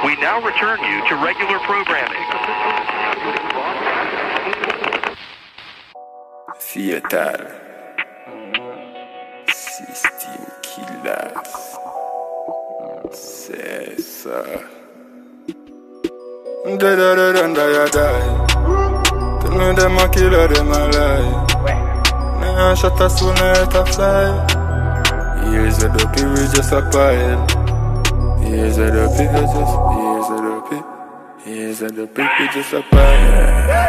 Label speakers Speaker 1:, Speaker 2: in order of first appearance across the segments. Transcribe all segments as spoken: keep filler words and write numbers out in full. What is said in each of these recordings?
Speaker 1: We now return you to regular programming.
Speaker 2: Fatal System Killers. C'est ça. Da da da da da da. Tell me them a killer, them a lie. Nah, shut us soon, let a fly. Years of the people we just a pile. Years of the people just, years of the people, years of the people just a pile.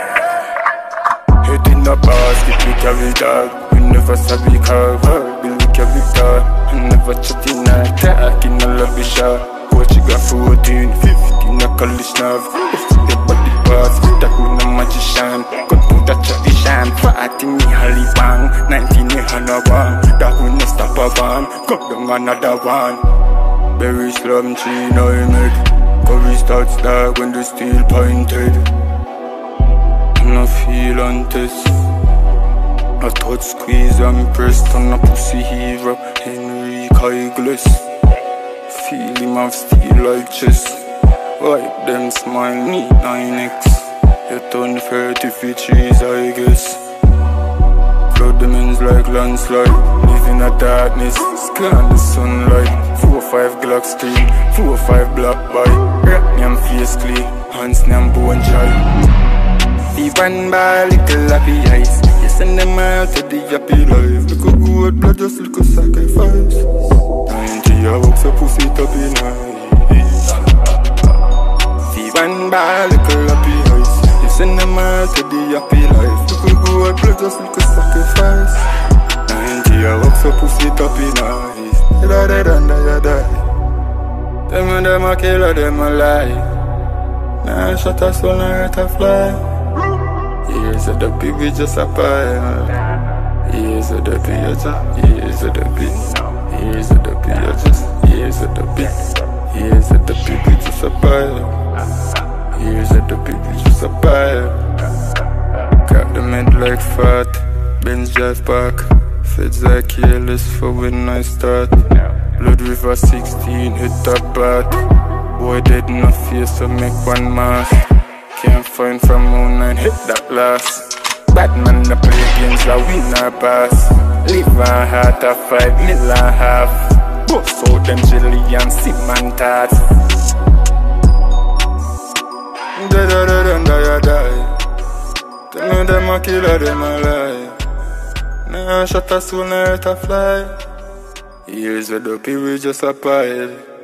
Speaker 2: Head in the basket, we carry dog. We never sabi carve her, we carry dog. We never chat in a attack in a lobby shop. Coach got fourteen, fifteen, a college nav. The body parts, that with no magician. Got put a chatty sham, fatty me holly bang. Nineteen me hana bang, that will not stop a van. Got down another one. Berry slam chain I made. Curry starts dark when the steel pointed. No feel on test. A touch squeeze and pressed on a pussy hero. Enrique Igles. Feel him have steel like chest. Wipe them smile, need nine X. You turn thirty for cheese, I guess. Flood them ends like landslide. Live in a darkness, scan the sunlight. Four five Glock screen, four five black boy. Rap me face clean, hands name bone dry. The one by little happy eyes. You send them out to the happy life. Look a good blood, just look a sacrifice. Ninety hours a pussy top in eyes. The one by little happy eyes. You send them out to the happy life. Look a good blood, just look a sacrifice. Ninety hours a pussy top in eyes. You die, die, die, die. Them and them a killer, them a lie. Nah, shut us on earth a fly. Years of the pig, we just a pile. Years of the pig, just years of the pig. Years of the pig, just years of the pig. Years of the pig, we just a pile. Years of the pig, we just a pile. Got the head like fat, Benz drive back. Feds like careless for when I start. Blood River sixteen, hit that bat. Boy dead in the face, so make one mask. Can't find from moon and hit that last. Batman the play against the winner pass. Live a heart of five mil and half. Bust out them jelly and cement tarts. Da da da da da da. Tell me them a killer, them a lie. Nah, shut us soon, let a fly. Years of the people just a pile.